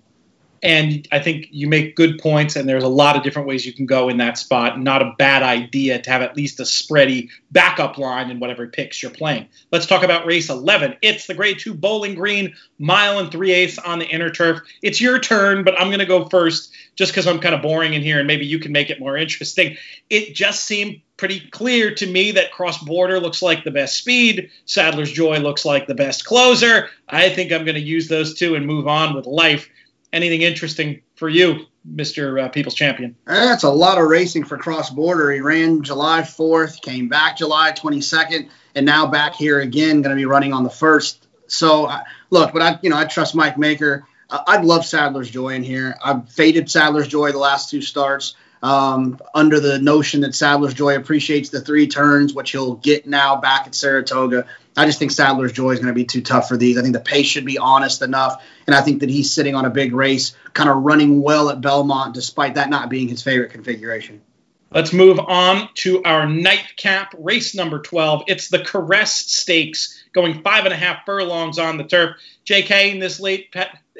And I think you make good points, and there's a lot of different ways you can go in that spot. Not a bad idea to have at least a spready backup line in whatever picks you're playing. Let's talk about race 11. It's the Grade 2 Bowling Green, 1 3/8 on the inner turf. It's your turn, but I'm going to go first just because I'm kind of boring in here, and maybe you can make it more interesting. It just seemed pretty clear to me that Cross Border looks like the best speed. Sadler's Joy looks like the best closer. I think I'm going to use those 2 and move on with life. Anything interesting for you, Mr. People's Champion? That's a lot of racing for Cross Border. He ran July 4th, came back July 22nd, and now back here again, going to be running on the 1st. So, look, but I trust Mike Maker. I'd love Sadler's Joy in here. I've faded Sadler's Joy the last 2 starts under the notion that Sadler's Joy appreciates the 3 turns, which he'll get now back at Saratoga. I just think Sadler's Joy is going to be too tough for these. I think the pace should be honest enough, and I think that he's sitting on a big race, kind of running well at Belmont, despite that not being his favorite configuration. Let's move on to our nightcap, race number 12. It's the Caress Stakes, going 5.5 furlongs on the turf. JK, in this late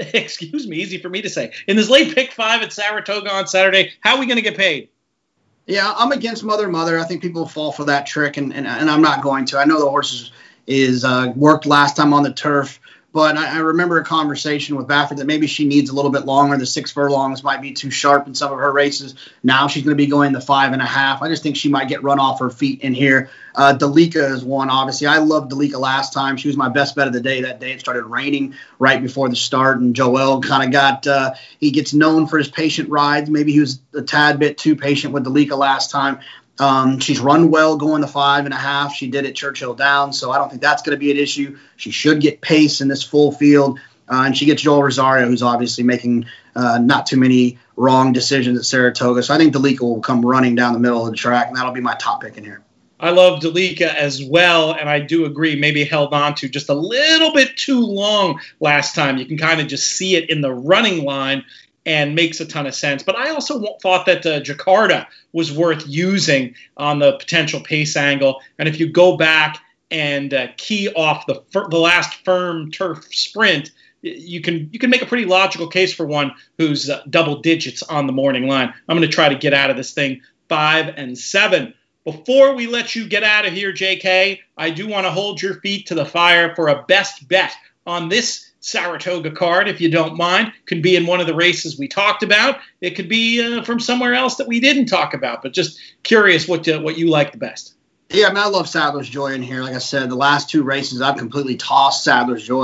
easy for me to say, in this late pick 5 at Saratoga on Saturday, how are we going to get paid? Yeah, I'm against Mother. I think people fall for that trick, and I'm not going to. I know the horse is worked last time on the turf, but I remember a conversation with Baffert that maybe she needs a little bit longer. The 6 furlongs might be too sharp in some of her races. Now she's going to be going the 5.5. I just think she might get run off her feet in here. Delika is one, obviously. I loved Delika last time. She was my best bet of the day that day. It started raining right before the start, and Joel kind of he gets known for his patient rides. Maybe he was a tad bit too patient with Delika last time. She's run well going the 5.5. She did at Churchill Downs, so I don't think that's going to be an issue. She should get pace in this full field, and she gets Joel Rosario, who's obviously making not too many wrong decisions at Saratoga. So I think Delika will come running down the middle of the track, and that'll be my top pick in here. I love Delika as well, and I do agree, maybe held on to just a little bit too long last time. You can kind of just see it in the running line, and makes a ton of sense. But I also thought that Jakarta was worth using on the potential pace angle. And if you go back and key off the last firm turf sprint, you can make a pretty logical case for one who's double digits on the morning line. I'm going to try to get out of this thing 5 and 7. Before we let you get out of here, JK, I do want to hold your feet to the fire for a best bet on this Saratoga card, if you don't mind. Could be in one of the races we talked about. It could be from somewhere else that we didn't talk about, but just curious what you like the best. Yeah, I love Sadler's Joy in here. Like I said, the last 2 races, I've completely tossed Sadler's Joy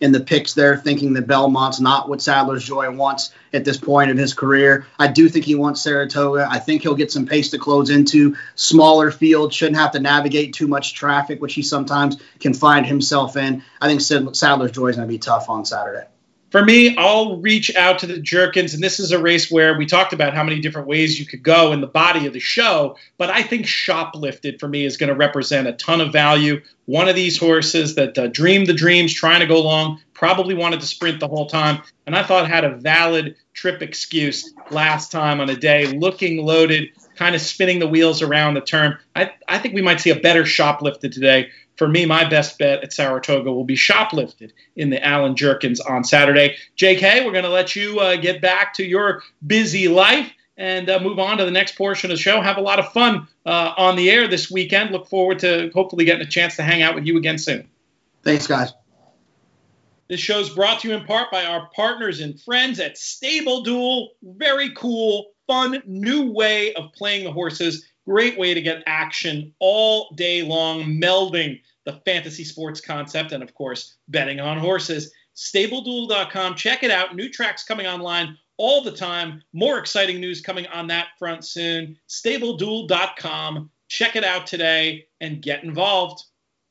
in the picks there, thinking that Belmont's not what Sadler's Joy wants at this point in his career. I do think he wants Saratoga. I think he'll get some pace to close into. Smaller field, shouldn't have to navigate too much traffic, which he sometimes can find himself in. I think Sadler's Joy is going to be tough on Saturday. For me, I'll reach out to the Jerkins, and this is a race where we talked about how many different ways you could go in the body of the show, but I think Shoplifted for me is going to represent a ton of value. One of these horses that dreamed the dreams, trying to go long, probably wanted to sprint the whole time, and I thought had a valid trip excuse last time on a day, looking loaded, kind of spinning the wheels around the turn. I think we might see a better Shoplifted today. For me, my best bet at Saratoga will be Shoplifted in the Alan Jerkins on Saturday. JK, we're going to let you get back to your busy life and move on to the next portion of the show. Have a lot of fun on the air this weekend. Look forward to hopefully getting a chance to hang out with you again soon. Thanks, guys. This show is brought to you in part by our partners and friends at Stable Duel. Very cool, fun, new way of playing the horses. Great way to get action all day long, melding the fantasy sports concept and, of course, betting on horses. StableDuel.com. Check it out. New tracks coming online all the time. More exciting news coming on that front soon. StableDuel.com. Check it out today and get involved.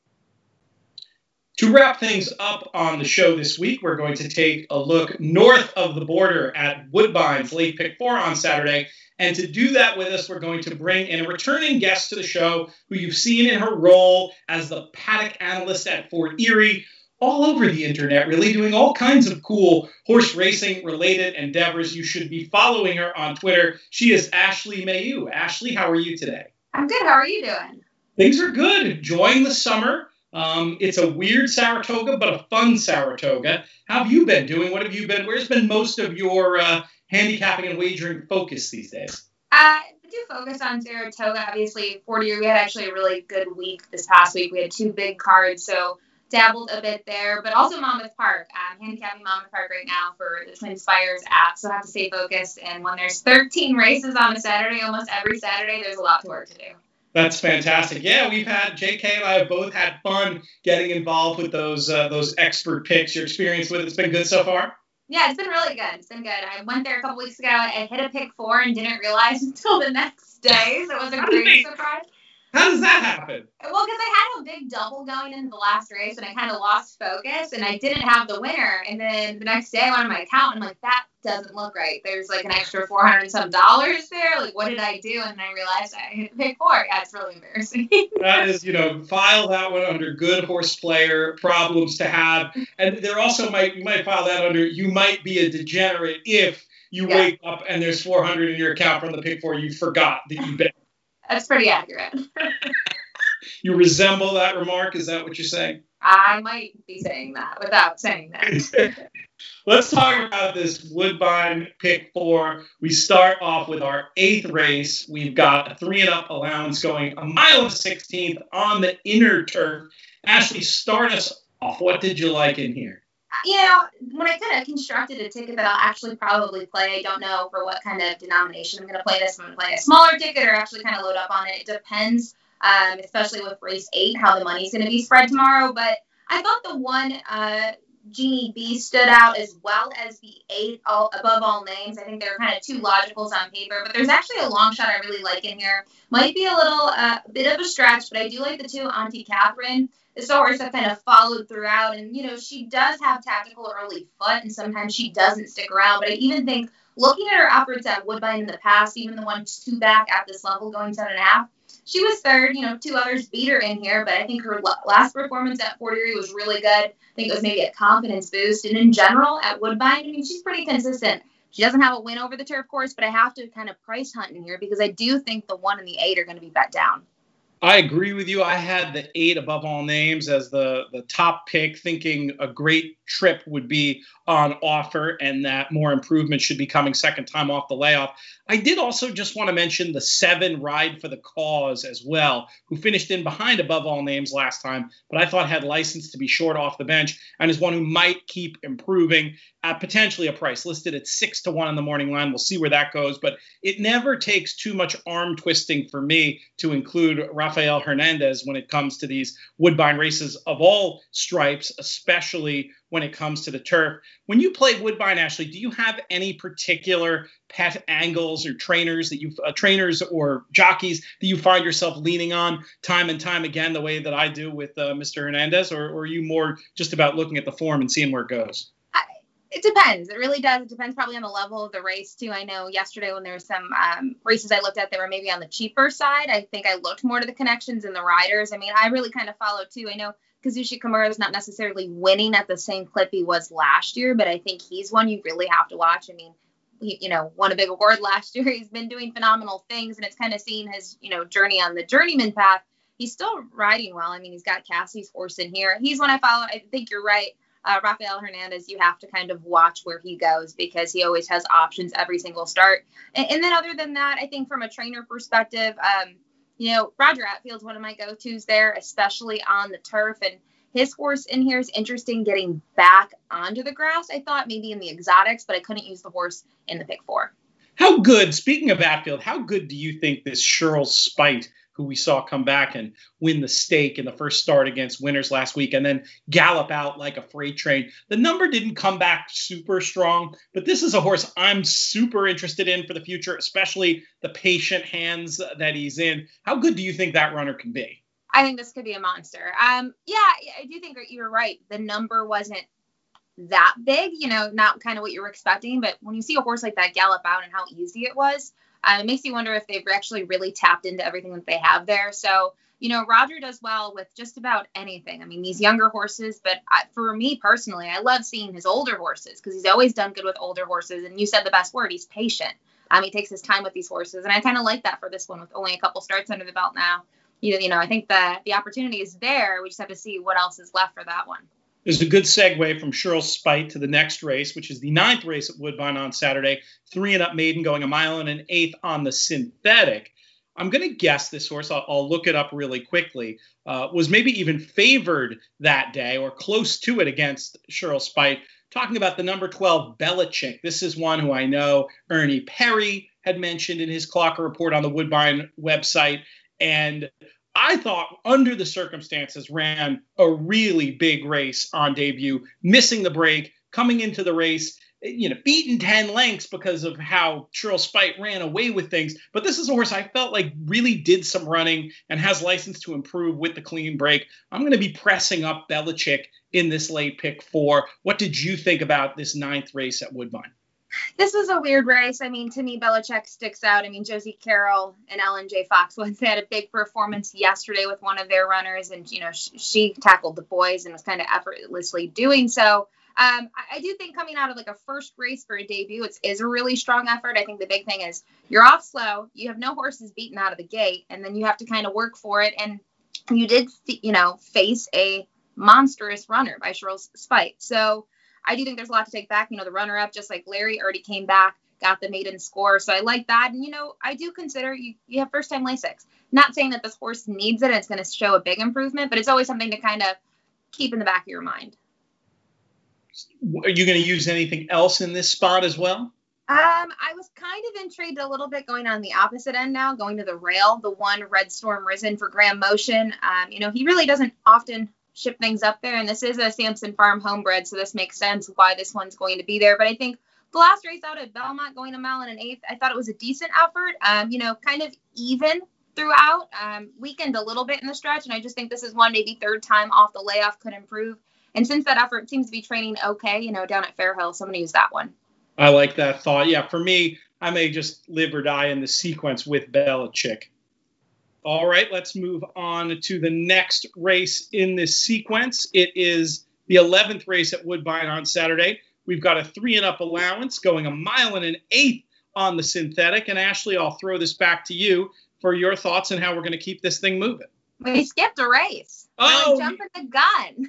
To wrap things up on the show this week, we're going to take a look north of the border at Woodbine's late pick 4 on Saturday. And to do that with us, we're going to bring in a returning guest to the show who you've seen in her role as the paddock analyst at Fort Erie, all over the internet, really doing all kinds of cool horse racing related endeavors. You should be following her on Twitter. She is Ashley Mayu. Ashley, how are you today? I'm good. How are you doing? Things are good. Enjoying the summer. It's a weird Saratoga, but a fun Saratoga. How have you been doing? What have you been? Where's been most of your handicapping and wagering focus these days? I do focus on Saratoga. Obviously, 40 we had actually a really good week this past week. We had 2 big cards, so dabbled a bit there. But also Monmouth Park. I'm handicapping Monmouth Park right now for the Twin Spires app, so I have to stay focused. And when there's 13 races on a Saturday, almost every Saturday, there's a lot to work to do. That's fantastic. Yeah, we've had, JK and I have both had fun getting involved with those expert picks. Your experience with it's been good so far? Yeah, it's been really good. It's been good. I went there a couple weeks ago. I hit a pick 4 and didn't realize until the next day, so it was a great surprise. How does that happen? Well, because I had a big double going into the last race, and I kind of lost focus, and I didn't have the winner. And then the next day, I went on my account, and I'm like, that doesn't look right. There's like an extra $400 and some there. Like, what did I do? And then I realized I hit pick 4. Yeah, it's really embarrassing. That is, file that one under good horse player problems to have. And there also you might file that under you might be a degenerate if you wake up and there's $400 in your account from the pick 4 you forgot that you bet. That's pretty accurate. You resemble that remark? Is that what you're saying? I might be saying that without saying that. Let's talk about this Woodbine pick 4. We start off with our 8th race. We've got a 3-and-up allowance going a mile of 16th on the inner turf. Ashley, start us off. What did you like in here? When I kind of constructed a ticket that I'll actually probably play, I don't know for what kind of denomination I'm going to play this. I'm going to play a smaller ticket or actually kind of load up on it. It depends, especially with race 8, how the money's going to be spread tomorrow. But I thought the one Genie B stood out as well as the 8 above all names. I think they were kind of 2 logicals on paper, but there's actually a long shot I really like in here. Might be a little bit of a stretch, but I do like the 2 Auntie Catherine. This horse that kind of followed throughout, and she does have tactical early foot, and sometimes she doesn't stick around. But I even think looking at her efforts at Woodbine in the past, even the 1-2 back at this level going 7.5, she was 3rd. 2 others beat her in here, but I think her last performance at Fort Erie was really good. I think it was maybe a confidence boost. And in general, at Woodbine, she's pretty consistent. She doesn't have a win over the turf course, but I have to kind of price hunt in here because I do think the 1 and the 8 are going to be bet down. I agree with you. I had the 8 above all names as the top pick, thinking a great trip would be on offer and that more improvement should be coming second time off the layoff. I did also just want to mention the 7 Ride for the Cause as well, who finished in behind above all names last time, but I thought had license to be short off the bench and is one who might keep improving at potentially a price listed at 6-1 in the morning line. We'll see where that goes, but it never takes too much arm twisting for me to include Rafael Rafael Hernandez when it comes to these Woodbine races of all stripes, especially when it comes to the turf. When you play Woodbine, Ashley, do you have any particular pet angles or trainers or jockeys that you find yourself leaning on time and time again, the way that I do with Mr. Hernandez, or are you more just about looking at the form and seeing where it goes? It depends. It really does. It depends probably on the level of the race, too. I know yesterday when there were some races I looked at that were maybe on the cheaper side, I think I looked more to the connections and the riders. I mean, I really kind of follow, too. I know Kazushi Kimura is not necessarily winning at the same clip he was last year, but I think he's one you really have to watch. I mean, he, won a big award last year. He's been doing phenomenal things, and it's kind of seeing his, journey on the journeyman path. He's still riding well. I mean, he's got Cassie's horse in here. He's one I follow. I think you're right. Rafael Hernandez, you have to kind of watch where he goes because he always has options every single start. And then other than that, I think from a trainer perspective, Roger Atfield's one of my go-tos there, especially on the turf. And his horse in here is interesting getting back onto the grass. I thought maybe in the exotics, but I couldn't use the horse in the pick 4. How good, speaking of Atfield, how good do you think this Cheryl Spite, who we saw come back and win the stake in the first start against Winners last week and then gallop out like a freight train? The number didn't come back super strong, but this is a horse I'm super interested in for the future, especially the patient hands that he's in. How good do you think that runner can be? I think this could be a monster. I do think you're right. The number wasn't that big, not kind of what you were expecting. But when you see a horse like that gallop out and how easy it was, it makes you wonder if they've actually really tapped into everything that they have there. So, Roger does well with just about anything. I mean, these younger horses, but for me personally, I love seeing his older horses because he's always done good with older horses. And you said the best word, he's patient. He takes his time with these horses. And I kind of like that for this one with only a couple starts under the belt now. I think the opportunity is there. We just have to see what else is left for that one. There's a good segue from Cheryl Spite to the next race, which is the 9th race at Woodbine on Saturday. 3-and-up maiden going a mile and an eighth on the synthetic. I'm going to guess this horse, I'll look it up really quickly, was maybe even favored that day or close to it against Cheryl Spite. Talking about the number 12, Belichick. This is one who I know Ernie Perry had mentioned in his Clocker report on the Woodbine website. And I thought, under the circumstances, ran a really big race on debut, missing the break, coming into the race, beaten 10 lengths because of how Cheryl Spite ran away with things. But this is a horse I felt like really did some running and has license to improve with the clean break. I'm going to be pressing up Belichick in this late pick 4. What did you think about this 9th race at Woodbine? This was a weird race. I mean, to me, Belichick sticks out. I mean, Josie Carroll and Ellen J. Fox had a big performance yesterday with one of their runners, and, she tackled the boys and was kind of effortlessly doing so. I do think coming out of like a first race for a debut, it is a really strong effort. I think the big thing is you're off slow. You have no horses beaten out of the gate, and then you have to kind of work for it. And you did, face a monstrous runner by Cheryl Spite. So I do think there's a lot to take back. The runner-up, just like Larry, already came back, got the maiden score. So I like that. And, I do consider you have first-time Lasix. Not saying that this horse needs it and it's going to show a big improvement, but it's always something to kind of keep in the back of your mind. Are you going to use anything else in this spot as well? I was kind of intrigued a little bit going on the opposite end now, going to the rail, the one Red Storm Risen for Graham Motion. He really doesn't often ship things up there, and this is a Sampson Farm homebred, so this makes sense why this one's going to be there. But I think the last race out at Belmont, going a mile and an eighth, I thought it was a decent effort, kind of even throughout, weakened a little bit in the stretch, and I just think this is one maybe third time off the layoff could improve. And since that effort seems to be training okay, down at Fairhill, so I'm going to use that one. I like that thought. Yeah, for me, I may just live or die in the sequence with Belichick. All right, let's move on to the next race in this sequence. It is the 11th race at Woodbine on Saturday. We've got a 3-and-up allowance going a mile and an eighth on the synthetic. And Ashley, I'll throw this back to you for your thoughts on how we're going to keep this thing moving. We skipped a race. Oh, jumping the gun.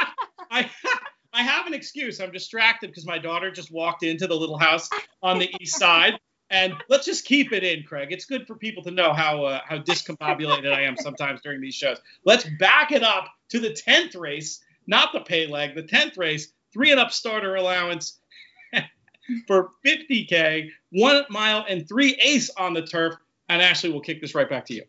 I have an excuse. I'm distracted because my daughter just walked into the little house on the east side. And let's just keep it in, Craig. It's good for people to know how discombobulated I am sometimes during these shows. Let's back it up to the 10th race, not the pay leg, the 10th race, 3-and-up starter allowance for $50K, 1 mile and 3/8 on the turf. And Ashley, will kick this right back to you.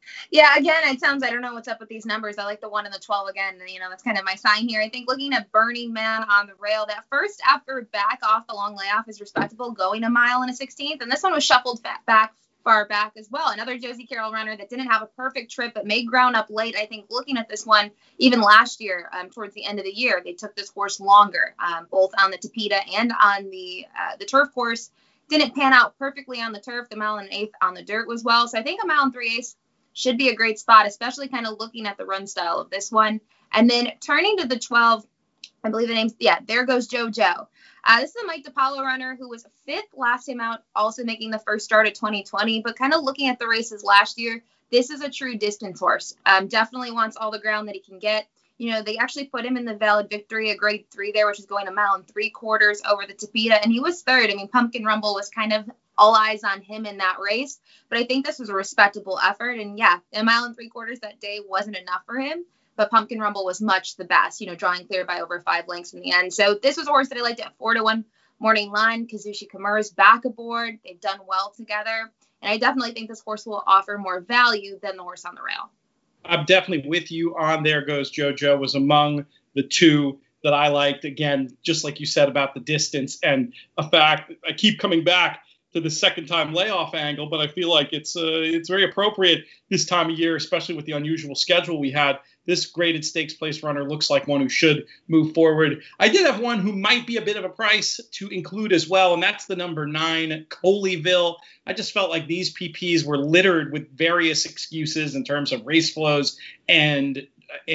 Yeah, again, it sounds, I don't know what's up with these numbers. I like the 1 and the 12 again. And, that's kind of my sign here. I think looking at Burning Man on the rail, that first effort back off the long layoff is respectable, going a mile and a 16th. And this one was shuffled far back as well. Another Josie Carroll runner that didn't have a perfect trip, but made ground up late. I think looking at this one, even last year, towards the end of the year, they took this horse longer, both on the Tapeta and on the turf course. Didn't pan out perfectly on the turf. The mile and an eighth on the dirt was well. So I think a mile and 3/8 should be a great spot, especially kind of looking at the run style of this one. And then turning to the 12, I believe the name's, There Goes JoJo. This is a Mike DiPaolo runner who was 5th last time out, also making the first start at 2020. But kind of looking at the races last year, this is a true distance horse. Definitely wants all the ground that he can get. They actually put him in the Valid Victory, a grade 3 there, which is going a mile and 3/4 over the Tapeta. And he was 3rd. I mean, Pumpkin Rumble was kind of all eyes on him in that race. But I think this was a respectable effort. And a mile and 3/4 that day wasn't enough for him. But Pumpkin Rumble was much the best, drawing clear by over 5 lengths in the end. So this was a horse that I liked at 4-1 morning line. Kazushi Kimura's back aboard. They've done well together. And I definitely think this horse will offer more value than the horse on the rail. I'm definitely with you on There Goes JoJo. Was among the two that I liked. Again, just like you said about the distance and a fact, I keep coming back to the second time layoff angle, but I feel like it's very appropriate this time of year, especially with the unusual schedule we had. This graded stakes place runner looks like one who should move forward. I did have one who might be a bit of a price to include as well, and that's the number 9, Coleyville. I just felt like these PPs were littered with various excuses in terms of race flows and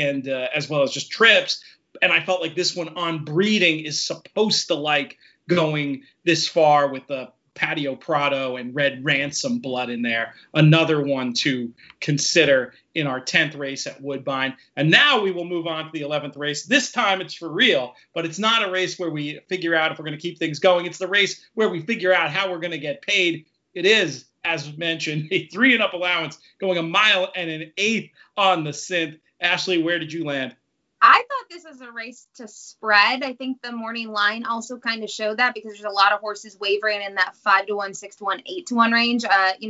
as well as just trips. And I felt like this one on breeding is supposed to like going this far with the Patio Prado and Red Ransom blood in there. Another one to consider in our 10th race at Woodbine. And now we will move on to the 11th race. This time it's for real, but it's not a race where we figure out if we're going to keep things going. It's the race where we figure out how we're going to get paid. It is, as mentioned, a 3-and-up allowance going a mile and an eighth on the synth. Ashley, where did you land? I thought this was a race to spread. I think the morning line also kind of showed that because there's a lot of horses wavering in that 5-1, 6-1, 8-1 range.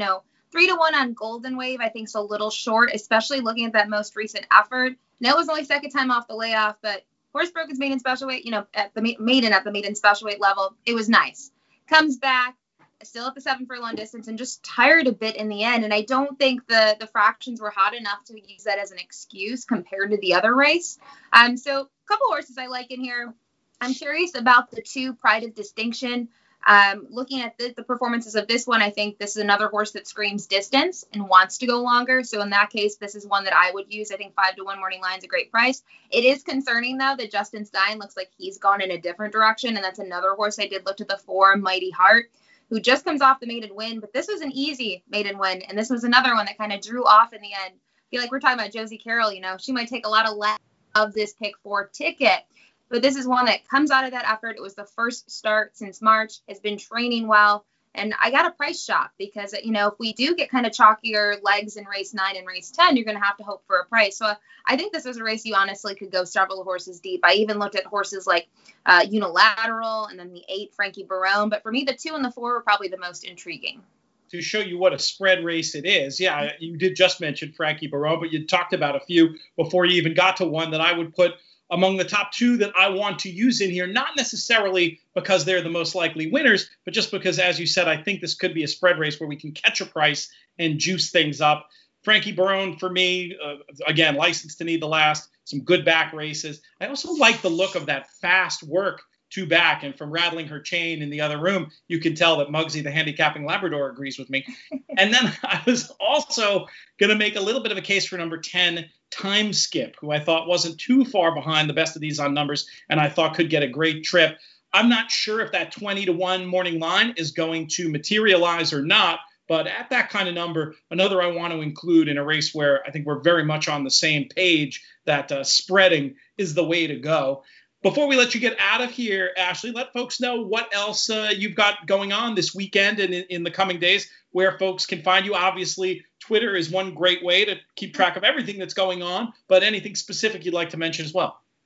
3-1 on Golden Wave, I think is a little short, especially looking at that most recent effort. Now it was only second time off the layoff, but horse broke its maiden special weight, at the maiden special weight level. It was nice. Comes back, still at the 7 furlong distance, and just tired a bit in the end. And I don't think the fractions were hot enough to use that as an excuse compared to the other race. So a couple horses I like in here. I'm curious about the 2 Pride of Distinction. Looking at the performances of this one, I think this is another horse that screams distance and wants to go longer. So in that case, this is one that I would use. I think 5-1 morning line is a great price. It is concerning, though, that Justin Stein looks like he's gone in a different direction. And that's another horse I did look to the 4, Mighty Heart, who just comes off the maiden win. But this was an easy maiden win. And this was another one that kind of drew off in the end. I feel like we're talking about Josie Carroll. She might take a lot of less of this pick 4 ticket. But this is one that comes out of that effort. It was the first start since March, has been training well. And I got a price shop because, if we do get kind of chalkier legs in race 9 and race 10, you're going to have to hope for a price. So I think this was a race you honestly could go several horses deep. I even looked at horses like Unilateral and then the 8, Frankie Barone. But for me, the 2 and the 4 were probably the most intriguing. To show you what a spread race it is. Yeah, you did just mention Frankie Barone, but you talked about a few before you even got to one that I would put among the top 2 that I want to use in here, not necessarily because they're the most likely winners, but just because, as you said, I think this could be a spread race where we can catch a price and juice things up. Frankie Barone, for me, again, licensed to need the last, some good back races. I also like the look of that fast work 2 back, and from rattling her chain in the other room, you can tell that Muggsy, the handicapping Labrador, agrees with me. And then I was also going to make a little bit of a case for number 10, Time Skip, who I thought wasn't too far behind the best of these on numbers, and I thought could get a great trip. I'm not sure if that 20-1 morning line is going to materialize or not, but at that kind of number, another I want to include in a race where I think we're very much on the same page that spreading is the way to go. Before we let you get out of here, Ashley, let folks know what else you've got going on this weekend and in the coming days, where folks can find you. Obviously, Twitter is one great way to keep track of everything that's going on, but anything specific you'd like to mention as well.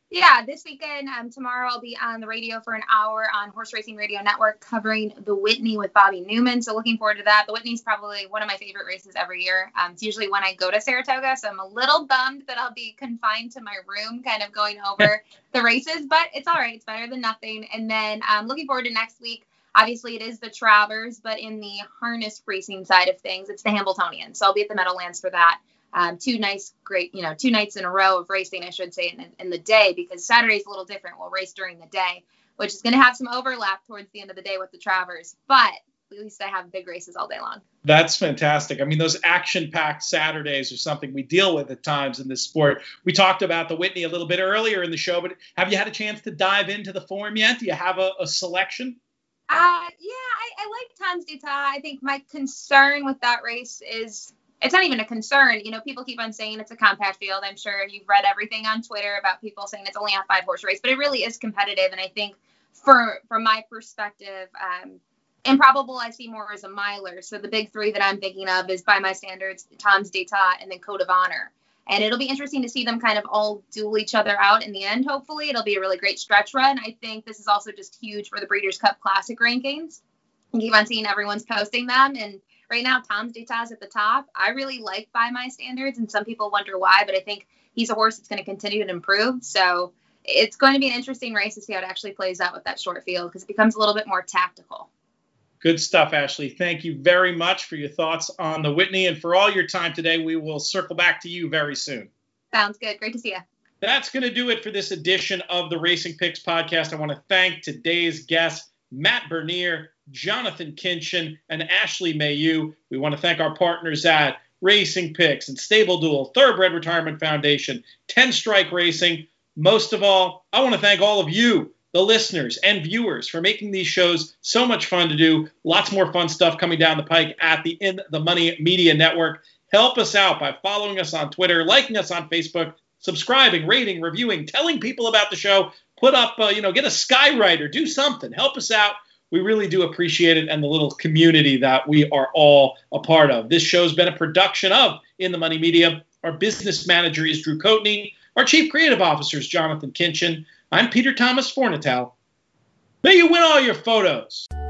Yeah, this weekend, tomorrow I'll be on the radio for an hour on Horse Racing Radio Network covering the Whitney with Bobby Newman. So looking forward to that. The Whitney's probably one of my favorite races every year. It's usually when I go to Saratoga, so I'm a little bummed that I'll be confined to my room kind of going over the races, but it's all right. It's better than nothing. And then looking forward to next week. Obviously, it is the Travers, but in the harness racing side of things, it's the Hambletonian. So I'll be at the Meadowlands for that. Two nights in a row of racing, I should say, in the day, because Saturday's a little different. We'll race during the day, which is going to have some overlap towards the end of the day with the Travers, but at least I have big races all day long. That's fantastic. I mean, those action-packed Saturdays are something we deal with at times in this sport. We talked about the Whitney a little bit earlier in the show, but have you had a chance to dive into the form yet? Do you have a selection? I like Tom's d'Etat. I think my concern with that race is, it's not even a concern. You know, people keep on saying it's a compact field. I'm sure you've read everything on Twitter about people saying it's only a 5-horse race, but it really is competitive. And I think from my perspective, Improbable I see more as a miler. So the big three that I'm thinking of is, by my standards, Tom's d'Etat and then Code of Honor. And it'll be interesting to see them kind of all duel each other out in the end, hopefully. It'll be a really great stretch run. I think this is also just huge for the Breeders' Cup Classic rankings. I keep on seeing everyone's posting them, and right now, Tom's d'Etat is at the top. I really like By My Standards, and some people wonder why, but I think he's a horse that's going to continue to improve. So it's going to be an interesting race to see how it actually plays out with that short field, because it becomes a little bit more tactical. Good stuff, Ashley. Thank you very much for your thoughts on the Whitney and for all your time today. We will circle back to you very soon. Sounds good. Great to see you. That's going to do it for this edition of the Racing Picks podcast. I want to thank today's guests, Matt Bernier, Jonathan Kinchin, and Ashley Mayu. We want to thank our partners at Racing Picks and Stable Duel, Thoroughbred Retirement Foundation, 10 Strike Racing. Most of all, I want to thank all of you, the listeners and viewers, for making these shows so much fun to do. Lots more fun stuff coming down the pike at the In the Money Media Network. Help us out by following us on Twitter, liking us on Facebook, subscribing, rating, reviewing, telling people about the show. Put up, get a skywriter, do something. Help us out. We really do appreciate it, and the little community that we are all a part of. This show's been a production of In the Money Media. Our business manager is Drew Coatney. Our chief creative officer is Jonathan Kinchin. I'm Peter Thomas Fornatale. May you win all your photos.